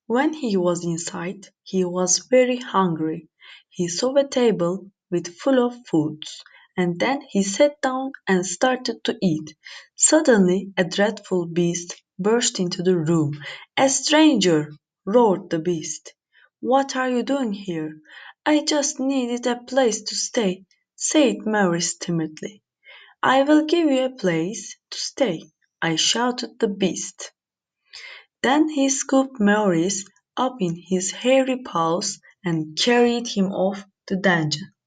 When he was inside, he was very hungry. He saw a table with full of foods, and then he sat down and started to eat. Suddenly a dreadful beast burst into the room. "A stranger!" roared the beast. "What are you doing here?" "I just needed a place to stay," said Maurice timidly. "I will give you a place to stay," shouted the beast. Then he scooped Maurice up in his hairy paws and carried him off the dungeon.